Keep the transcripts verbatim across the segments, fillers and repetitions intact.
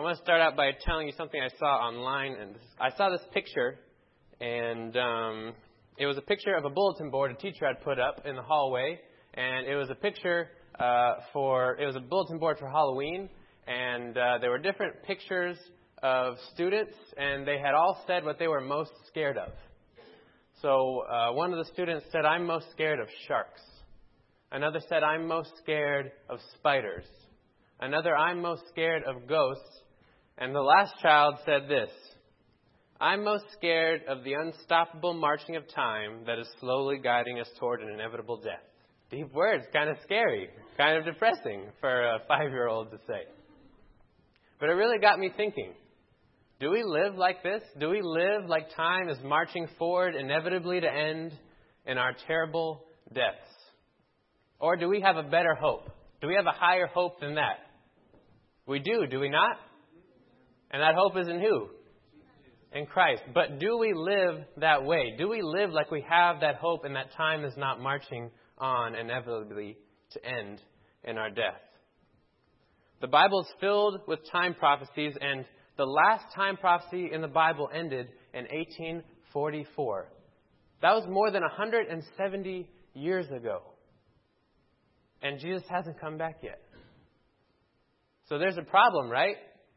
I want to start out by telling you something I saw online. And I saw this picture, and um, it was a picture of a bulletin board a teacher had put up in the hallway. And it was a picture uh, for, it was a bulletin board for Halloween. And uh, there were different pictures of students, and they had all said what they were most scared of. So uh, one of the students said, "I'm most scared of sharks." Another said, "I'm most scared of spiders." Another, "I'm most scared of ghosts." And the last child said this: "I'm most scared of the unstoppable marching of time that is slowly guiding us toward an inevitable death." Deep words, kind of scary, kind of depressing for a five-year-old to say. But it really got me thinking. Do we live like this? Do we live like time is marching forward inevitably to end in our terrible deaths? Or do we have a better hope? Do we have a higher hope than that? We do, do we not? And that hope is in who? In Christ. But do we live that way? Do we live like we have that hope and that time is not marching on inevitably to end in our death? The Bible is filled with time prophecies, and the last time prophecy in the Bible ended in eighteen forty-four. That was more than one hundred seventy years ago. And Jesus hasn't come back yet. So there's a problem, right?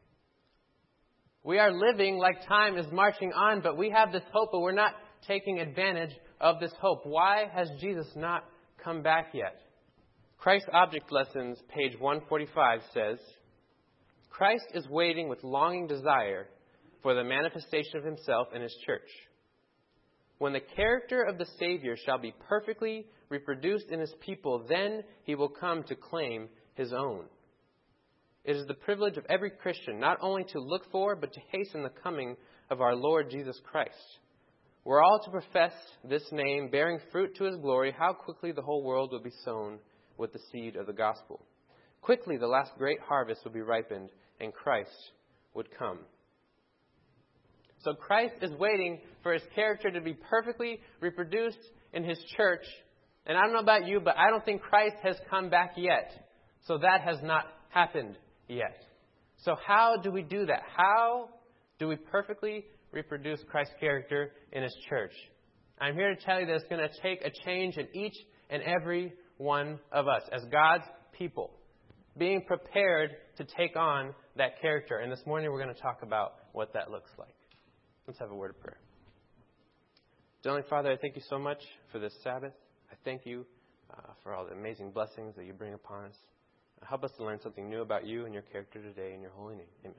We are living like time is marching on, but we have this hope, but we're not taking advantage of this hope. Why has Jesus not come back yet? Christ Object Lessons, page one forty-five says, "Christ is waiting with longing desire for the manifestation of himself in his church. When the character of the Savior shall be perfectly reproduced in his people, then he will come to claim his own. It is the privilege of every Christian not only to look for, but to hasten the coming of our Lord Jesus Christ. Were all to profess this name, bearing fruit to his glory, how quickly the whole world would be sown with the seed of the gospel. Quickly the last great harvest would be ripened, and Christ would come." So Christ is waiting for his character to be perfectly reproduced in his church. And I don't know about you, but I don't think Christ has come back yet. So that has not happened yet. So how do we do that? How do we perfectly reproduce Christ's character in his church? I'm here to tell you that it's going to take a change in each and every one of us as God's people, being prepared to take on that character. And this morning we're going to talk about what that looks like. Let's have a word of prayer. Dear Heavenly Father, I thank you so much for this Sabbath. I thank you uh, for all the amazing blessings that you bring upon us. Help us to learn something new about you and your character today in your holy name. Amen.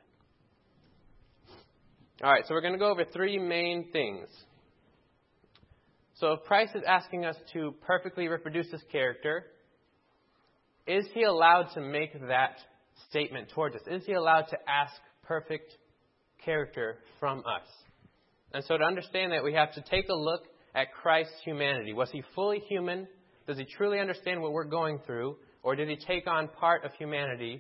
All right, so we're going to go over three main things. So if Christ is asking us to perfectly reproduce his character, is he allowed to make that statement towards us? Is he allowed to ask perfect character from us? And so to understand that, we have to take a look at Christ's humanity. Was he fully human? Does he truly understand what we're going through? Or did he take on part of humanity?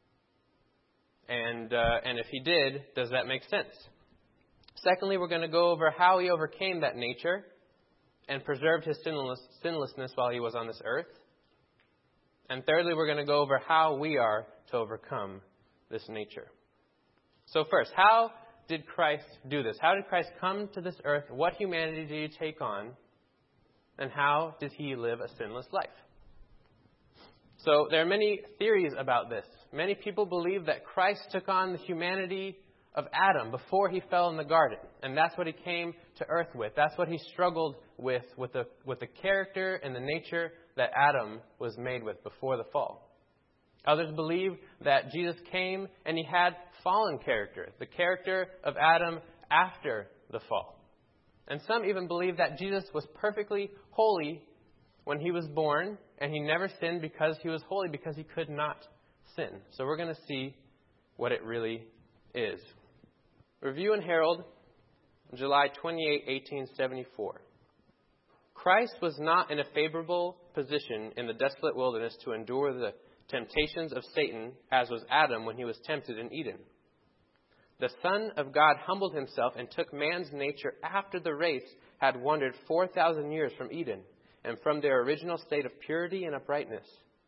And, uh, and if he did, does that make sense? Secondly, we're going to go over how he overcame that nature and preserved his sinless, sinlessness while he was on this earth. And thirdly, we're going to go over how we are to overcome this nature. So first, how did Christ do this? How did Christ come to this earth? What humanity did he take on? And how did he live a sinless life? So there are many theories about this. Many people believe that Christ took on the humanity of Adam before he fell in the garden. And that's what he came to earth with. That's what he struggled with, with the, with the character and the nature that Adam was made with before the fall. Others believe that Jesus came and he had fallen character, the character of Adam after the fall. And some even believe that Jesus was perfectly holy when he was born, and he never sinned because he was holy, because he could not sin. So we're going to see what it really is. Review and Herald, July twenty-eighth, eighteen seventy-four. Christ was not in a favorable position in the desolate wilderness to endure the temptations of Satan, as was Adam when he was tempted in Eden. The Son of God humbled himself and took man's nature after the race had wandered four thousand years from Eden and from their original state of purity and uprightness.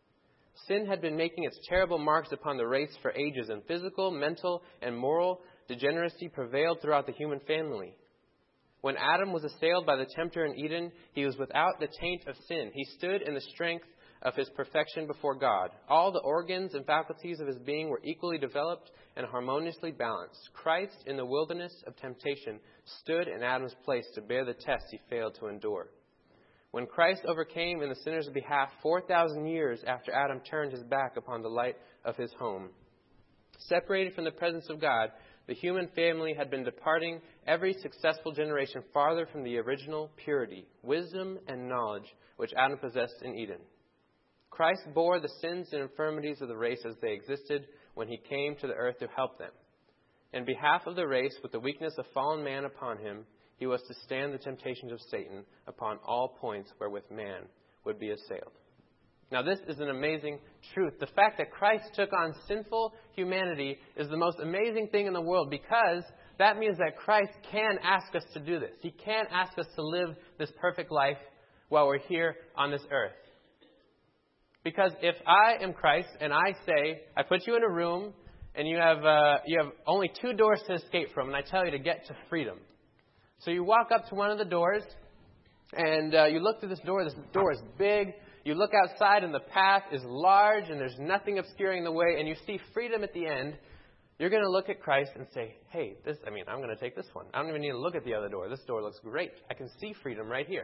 Sin had been making its terrible marks upon the race for ages, and physical, mental, and moral degeneracy prevailed throughout the human family. When Adam was assailed by the tempter in Eden, he was without the taint of sin. He stood in the strength of his perfection before God. All the organs and faculties of his being were equally developed and harmoniously balanced. Christ, in the wilderness of temptation, stood in Adam's place to bear the test he failed to endure. When Christ overcame in the sinner's behalf four thousand years after Adam turned his back upon the light of his home, separated from the presence of God, the human family had been departing every successful generation farther from the original purity, wisdom, and knowledge which Adam possessed in Eden. Christ bore the sins and infirmities of the race as they existed when he came to the earth to help them. In behalf of the race, with the weakness of fallen man upon him, he was to stand the temptations of Satan upon all points wherewith man would be assailed. Now, this is an amazing truth. The fact that Christ took on sinful humanity is the most amazing thing in the world, because that means that Christ can ask us to do this. He can ask us to live this perfect life while we're here on this earth. Because if I am Christ and I say, I put you in a room and you have uh, you have only two doors to escape from, and I tell you to get to freedom. So you walk up to one of the doors and uh, you look through this door. This door is big. You look outside and the path is large and there's nothing obscuring the way, and you see freedom at the end. You're going to look at Christ and say, hey, this, I mean, I'm going to take this one. I don't even need to look at the other door. This door looks great. I can see freedom right here.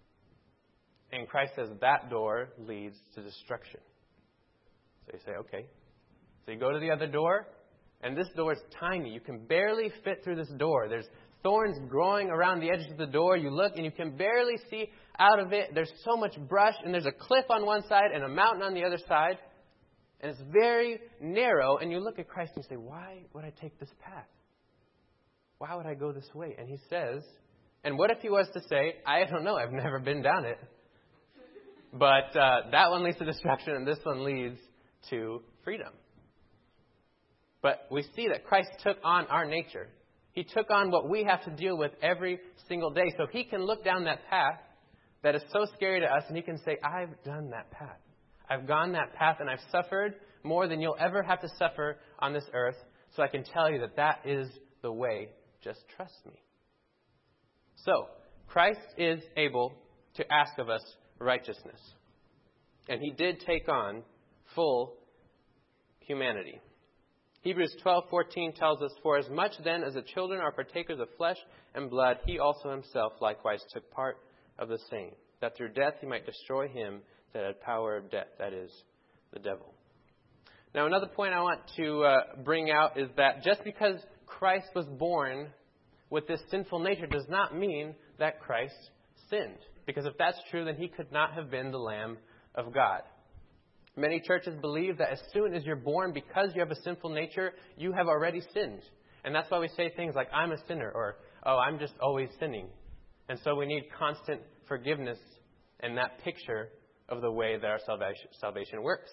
And Christ says that door leads to destruction. So you say, okay. So you go to the other door, and this door is tiny. You can barely fit through this door. There's thorns growing around the edges of the door. You look, and you can barely see out of it. There's so much brush, and there's a cliff on one side and a mountain on the other side. And it's very narrow, and you look at Christ and you say, why would I take this path? Why would I go this way? And he says, and what if he was to say, I don't know, I've never been down it. But uh, that one leads to destruction, and this one leads to freedom. But we see that Christ took on our nature. He took on what we have to deal with every single day. So he can look down that path that is so scary to us, and he can say, I've done that path. I've gone that path, and I've suffered more than you'll ever have to suffer on this earth. So I can tell you that that is the way. Just trust me. So, Christ is able to ask of us righteousness. And he did take on full humanity. Hebrews twelve fourteen tells us, for as much then as the children are partakers of flesh and blood, he also himself likewise took part of the same, that through death he might destroy him that had power of death, that is, the devil. Now, another point I want to uh, bring out is that just because Christ was born with this sinful nature does not mean that Christ sinned. Because if that's true, then he could not have been the Lamb of God. Many churches believe that as soon as you're born, because you have a sinful nature, you have already sinned. And that's why we say things like, I'm a sinner, or, oh, I'm just always sinning. And so we need constant forgiveness and that picture of the way that our salvation, salvation works.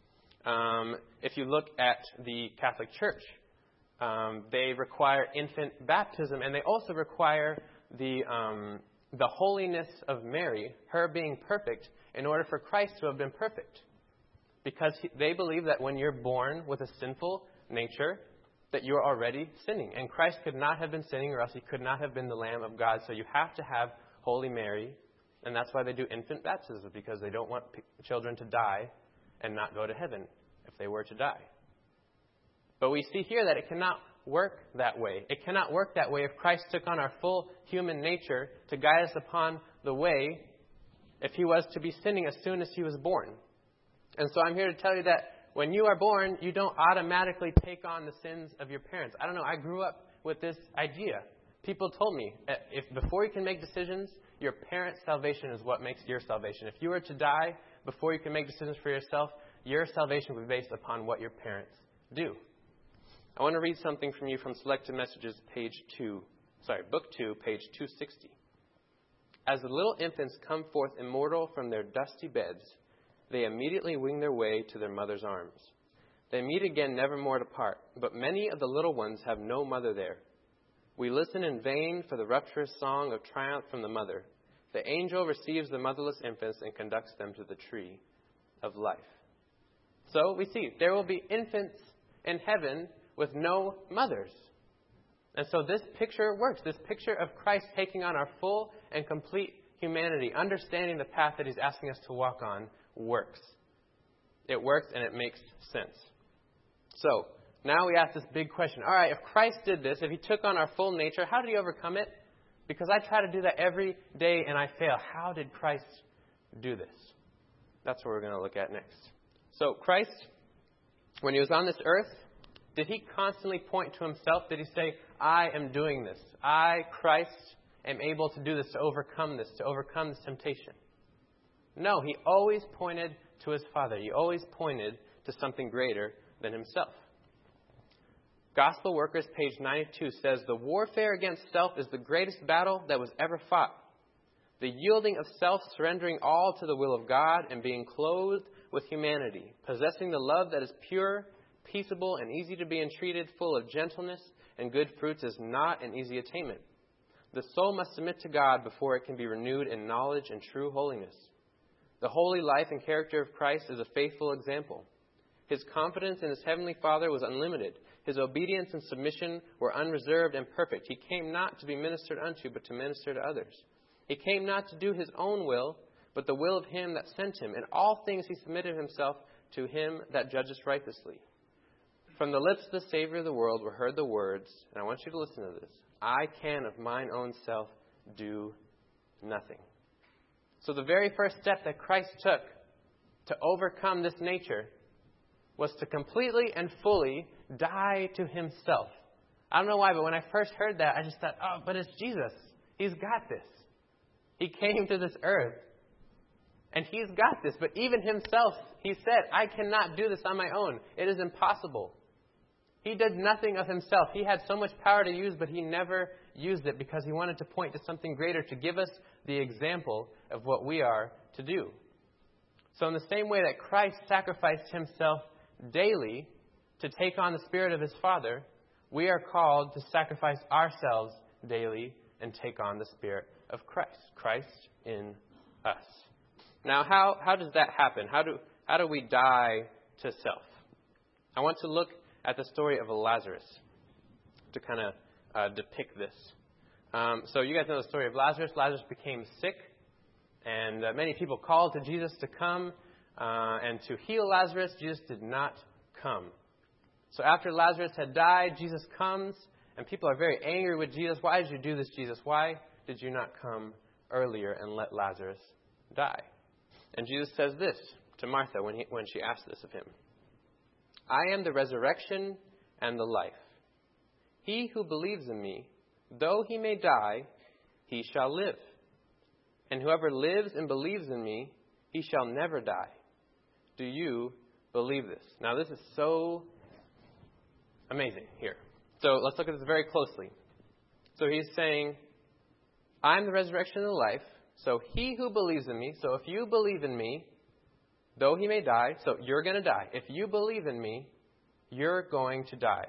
Um, if you look at the Catholic Church, um, they require infant baptism, and they also require the um, the holiness of Mary, her being perfect, in order for Christ to have been perfect. Because he, they believe that when you're born with a sinful nature, that you're already sinning. And Christ could not have been sinning, or else he could not have been the Lamb of God. So you have to have Holy Mary. And that's why they do infant baptism, because they don't want p- children to die and not go to heaven if they were to die. But we see here that it cannot work that way. It cannot work that way if Christ took on our full human nature to guide us upon the way if he was to be sinning as soon as he was born. And so I'm here to tell you that when you are born, you don't automatically take on the sins of your parents. I don't know, I grew up with this idea. People told me, if before you can make decisions, your parents' salvation is what makes your salvation. If you were to die before you can make decisions for yourself, your salvation will be based upon what your parents do. I want to read something from you from Selected Messages, page two. Sorry, book two, page two sixty. As the little infants come forth immortal from their dusty beds, they immediately wing their way to their mother's arms. They meet again never more to part, but many of the little ones have no mother there. We listen in vain for the rapturous song of triumph from the mother. The angel receives the motherless infants and conducts them to the tree of life. So we see there will be infants in heaven with no mothers. And so this picture works. This picture of Christ taking on our full and complete humanity, understanding the path that he's asking us to walk on, works. It works and it makes sense. So now we ask this big question. All right, if Christ did this, if he took on our full nature, how did he overcome it? Because I try to do that every day and I fail. How did Christ do this? That's what we're going to look at next. So Christ, when he was on this earth, did he constantly point to himself? Did he say, I am doing this. I, Christ, am able to do this, to overcome this, to overcome this temptation? No, he always pointed to his Father. He always pointed to something greater than himself. Gospel Workers, page ninety-two, says, the warfare against self is the greatest battle that was ever fought. The yielding of self, surrendering all to the will of God, and being clothed with humanity, possessing the love that is pure, peaceable, and easy to be entreated, full of gentleness and good fruits, is not an easy attainment. The soul must submit to God before it can be renewed in knowledge and true holiness. The holy life and character of Christ is a faithful example. His confidence in his heavenly Father was unlimited. His obedience and submission were unreserved and perfect. He came not to be ministered unto, but to minister to others. He came not to do his own will, but the will of him that sent him. In all things he submitted himself to him that judges righteously. From the lips of the Savior of the world were heard the words, and I want you to listen to this, I can of mine own self do nothing. So the very first step that Christ took to overcome this nature was to completely and fully die to himself. I don't know why, but when I first heard that, I just thought, oh, but it's Jesus. He's got this. He came to this earth, and he's got this. But even himself, he said, I cannot do this on my own. It is impossible. He did nothing of himself. He had so much power to use, but he never used it because he wanted to point to something greater, to give us the example of what we are to do. So in the same way that Christ sacrificed himself daily to take on the Spirit of his Father, we are called to sacrifice ourselves daily and take on the Spirit of Christ. Christ in us. Now, how, how does that happen? How do, how do we die to self? I want to look at the story of Lazarus to kind of uh, depict this. Um, so you guys know the story of Lazarus. Lazarus became sick, and uh, many people called to Jesus to come uh, and to heal Lazarus. Jesus did not come. So after Lazarus had died, Jesus comes, and people are very angry with Jesus. Why did you do this, Jesus? Why did you not come earlier and let Lazarus die? And Jesus says this to Martha when, he, when she asked this of him. I am the resurrection and the life. He who believes in me, though he may die, he shall live. And whoever lives and believes in me, he shall never die. Do you believe this? Now this is so amazing here. So let's look at this very closely. So he's saying, I'm the resurrection and the life. So he who believes in me, so if you believe in me, though he may die, so you're going to die. If you believe in me, you're going to die.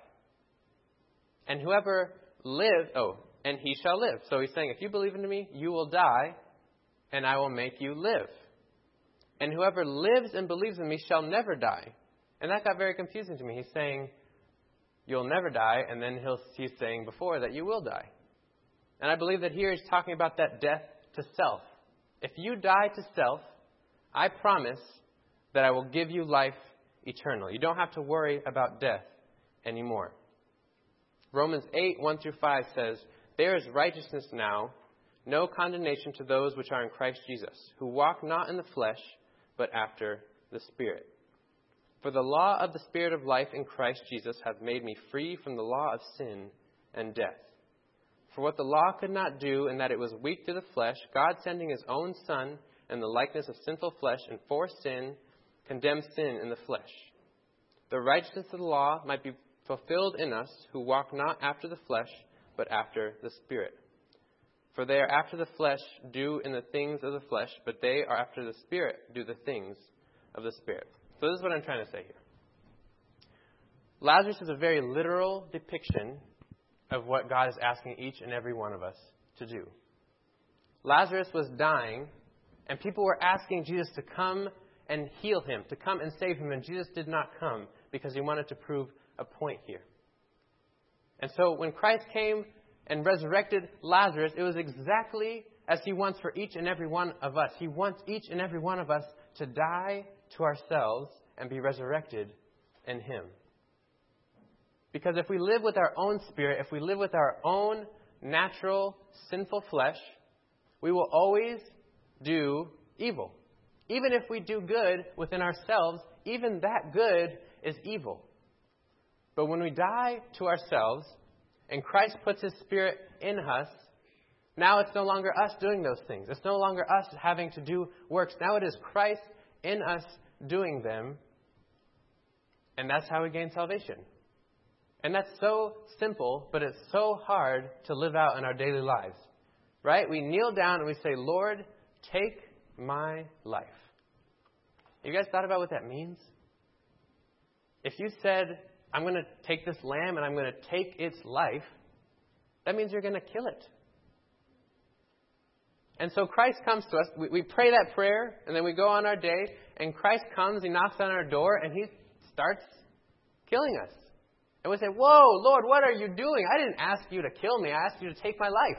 And whoever lives, oh, and he shall live. So he's saying, if you believe in me, you will die, and I will make you live. And whoever lives and believes in me shall never die. And that got very confusing to me. He's saying, you'll never die, and then he'll, he's saying before that you will die. And I believe that here he's talking about that death to self. If you die to self, I promise that I will give you life eternal. You don't have to worry about death anymore. Romans eight, one through five says, there is righteousness now, no condemnation to those which are in Christ Jesus, who walk not in the flesh, but after the Spirit. For the law of the Spirit of life in Christ Jesus hath made me free from the law of sin and death. For what the law could not do, in that it was weak to the flesh, God sending his own Son in the likeness of sinful flesh, and for sin, condemned sin in the flesh. The righteousness of the law might be fulfilled in us, who walk not after the flesh, but after the Spirit. For they are after the flesh do in the things of the flesh, but they are after the Spirit do the things of the Spirit. So this is what I'm trying to say here. Lazarus is a very literal depiction of what God is asking each and every one of us to do. Lazarus was dying, and people were asking Jesus to come and heal him, to come and save him. And Jesus did not come because he wanted to prove a point here. And so when Christ came and resurrected Lazarus, it was exactly as he wants for each and every one of us. He wants each and every one of us to die to ourselves and be resurrected in him. Because if we live with our own spirit, if we live with our own natural, sinful flesh, we will always do evil. Even if we do good within ourselves, even that good is evil. But when we die to ourselves and Christ puts his Spirit in us, now it's no longer us doing those things. It's no longer us having to do works. Now it is Christ in us doing them. And that's how we gain salvation. And that's so simple, but it's so hard to live out in our daily lives. Right? We kneel down and we say, Lord, take my life. You guys thought about what that means? If you said, I'm going to take this lamb and I'm going to take its life, that means you're going to kill it. And so Christ comes to us. We, we pray that prayer, and then we go on our day, and Christ comes, he knocks on our door, and he starts killing us. And we say, whoa, Lord, what are you doing? I didn't ask you to kill me. I asked you to take my life.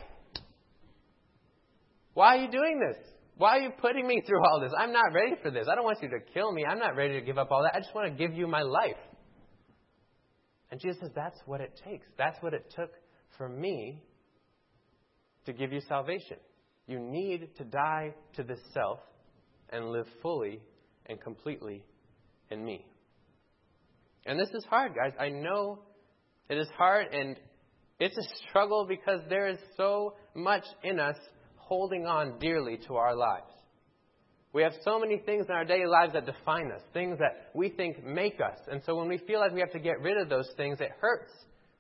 Why are you doing this? Why are you putting me through all this? I'm not ready for this. I don't want you to kill me. I'm not ready to give up all that. I just want to give you my life. And Jesus says, that's what it takes. That's what it took for me to give you salvation. You need to die to this self and live fully and completely in me. And this is hard, guys. I know it is hard, and it's a struggle because there is so much in us holding on dearly to our lives. We have so many things in our daily lives that define us, things that we think make us. And so when we feel like we have to get rid of those things, it hurts.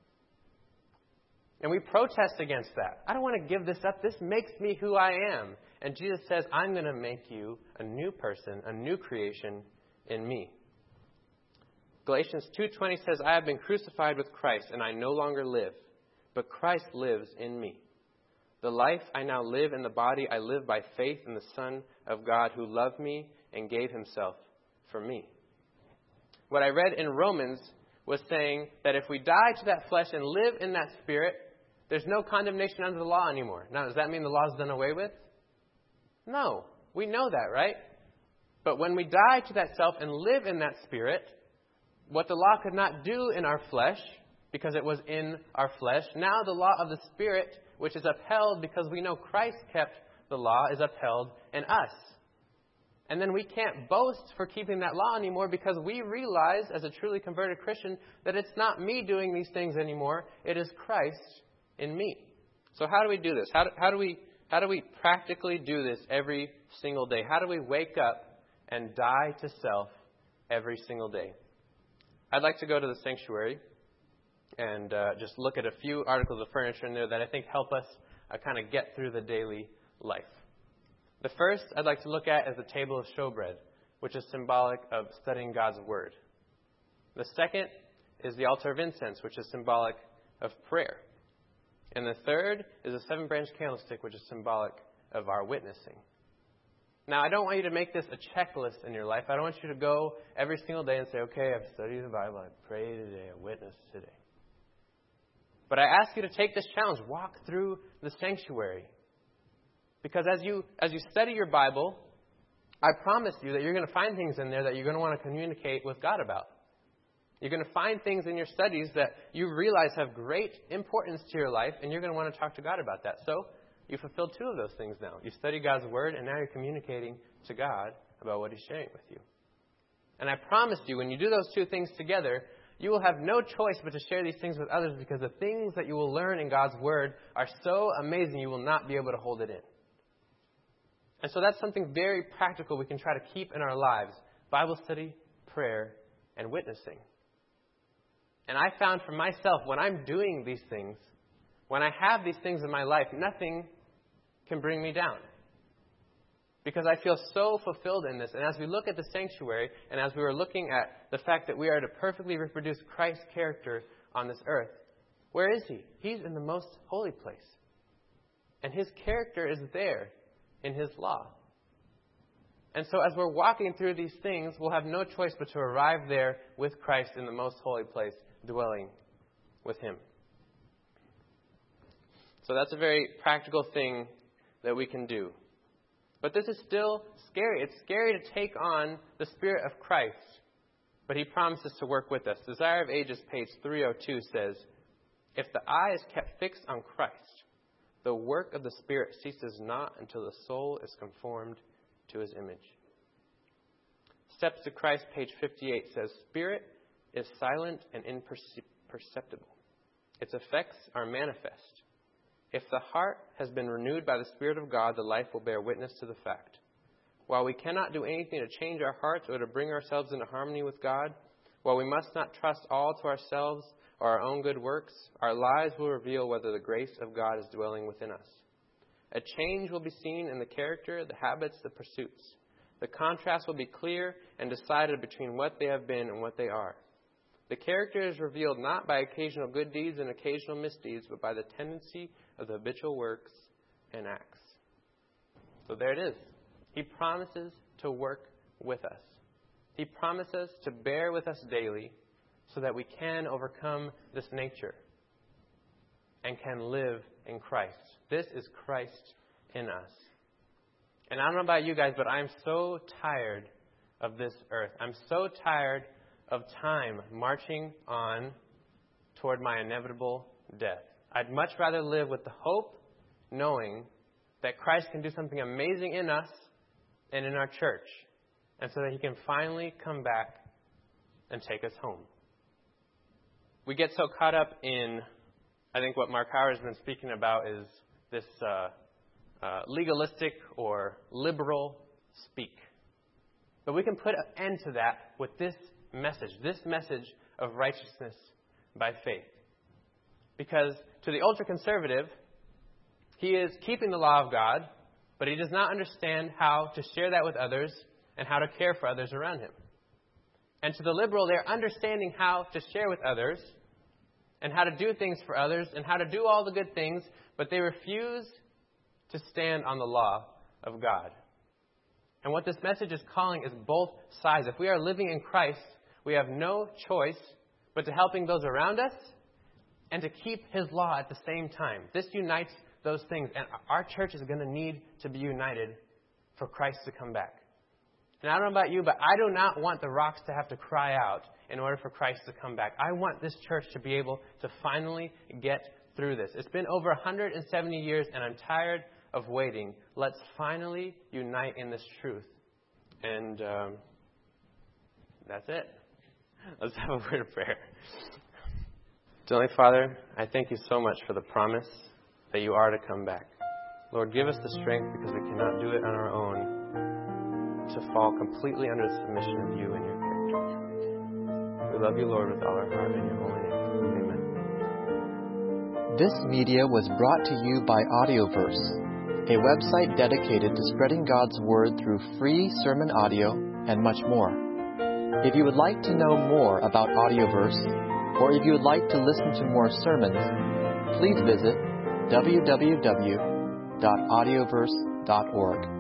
And we protest against that. I don't want to give this up. This makes me who I am. And Jesus says, I'm going to make you a new person, a new creation in me. Galatians two twenty says, I have been crucified with Christ, and I no longer live, but Christ lives in me. The life I now live in the body, I live by faith in the Son of God who loved me and gave himself for me. What I read in Romans was saying that if we die to that flesh and live in that spirit, there's no condemnation under the law anymore. Now, does that mean the law is done away with? No. We know that, right? But when we die to that self and live in that spirit, what the law could not do in our flesh, because it was in our flesh, now the law of the Spirit, which is upheld because we know Christ kept the law, is upheld in us. And then we can't boast for keeping that law anymore because we realize, as a truly converted Christian, that it's not me doing these things anymore. It is Christ in me. So how do we do this? How do, how do we how do we practically do this every single day? How do we wake up and die to self every single day? I'd like to go to the sanctuary and uh, just look at a few articles of furniture in there that I think help us uh, kind of get through the daily life. The first I'd like to look at is the table of showbread, which is symbolic of studying God's Word. The second is the altar of incense, which is symbolic of prayer. And the third is a seven-branch candlestick, which is symbolic of our witnessing. Now, I don't want you to make this a checklist in your life. I don't want you to go every single day and say, okay, I've studied the Bible, I prayed today, I witnessed today. But I ask you to take this challenge. Walk through the sanctuary. Because as you as you study your Bible, I promise you that you're going to find things in there that you're going to want to communicate with God about. You're going to find things in your studies that you realize have great importance to your life, and you're going to want to talk to God about that. So you fulfilled two of those things now. You study God's Word, and now you're communicating to God about what He's sharing with you. And I promise you, when you do those two things together, you will have no choice but to share these things with others because the things that you will learn in God's Word are so amazing you will not be able to hold it in. And so that's something very practical we can try to keep in our lives. Bible study, prayer, and witnessing. And I found for myself, when I'm doing these things, when I have these things in my life, nothing can bring me down. Because I feel so fulfilled in this. And as we look at the sanctuary, and as we were looking at the fact that we are to perfectly reproduce Christ's character on this earth, where is He? He's in the most holy place. And His character is there in His law. And so as we're walking through these things, we'll have no choice but to arrive there with Christ in the most holy place, dwelling with Him. So that's a very practical thing that we can do. But this is still scary. It's scary to take on the Spirit of Christ. But He promises to work with us. Desire of Ages, page three oh two says, if the eye is kept fixed on Christ, the work of the Spirit ceases not until the soul is conformed to His image. Steps to Christ, page fifty-eight, says, Spirit is silent and imperceptible. Its effects are manifest. If the heart has been renewed by the Spirit of God, the life will bear witness to the fact. While we cannot do anything to change our hearts or to bring ourselves into harmony with God, while we must not trust all to ourselves or our own good works, our lives will reveal whether the grace of God is dwelling within us. A change will be seen in the character, the habits, the pursuits. The contrast will be clear and decided between what they have been and what they are. The character is revealed not by occasional good deeds and occasional misdeeds, but by the tendency of the habitual works and acts. So there it is. He promises to work with us. He promises to bear with us daily so that we can overcome this nature and can live in Christ. This is Christ in us. And I don't know about you guys, but I'm so tired of this earth. I'm so tired of time marching on toward my inevitable death. I'd much rather live with the hope, knowing that Christ can do something amazing in us and in our church, and so that He can finally come back and take us home. We get so caught up in, I think what Mark Howard has been speaking about is this uh, uh, legalistic or liberal speak. But we can put an end to that with this message, this message of righteousness by faith. Because to the ultra-conservative, he is keeping the law of God, but he does not understand how to share that with others and how to care for others around him. And to the liberal, they're understanding how to share with others and how to do things for others and how to do all the good things, but they refuse to stand on the law of God. And what this message is calling is both sides. If we are living in Christ, we have no choice but to helping those around us and to keep His law at the same time. This unites those things. And our church is going to need to be united for Christ to come back. And I don't know about you, but I do not want the rocks to have to cry out in order for Christ to come back. I want this church to be able to finally get through this. It's been over one hundred seventy years, and I'm tired of waiting. Let's finally unite in this truth. And um, that's it. Let's have a word of prayer. Heavenly Father, I thank You so much for the promise that You are to come back. Lord, give us the strength, because we cannot do it on our own, to fall completely under the submission of You and Your character. We love You, Lord, with all our heart in Your holy name. Amen. This media was brought to you by Audioverse, a website dedicated to spreading God's Word through free sermon audio and much more. If you would like to know more about Audioverse, or if you would like to listen to more sermons, please visit w w w dot audioverse dot org.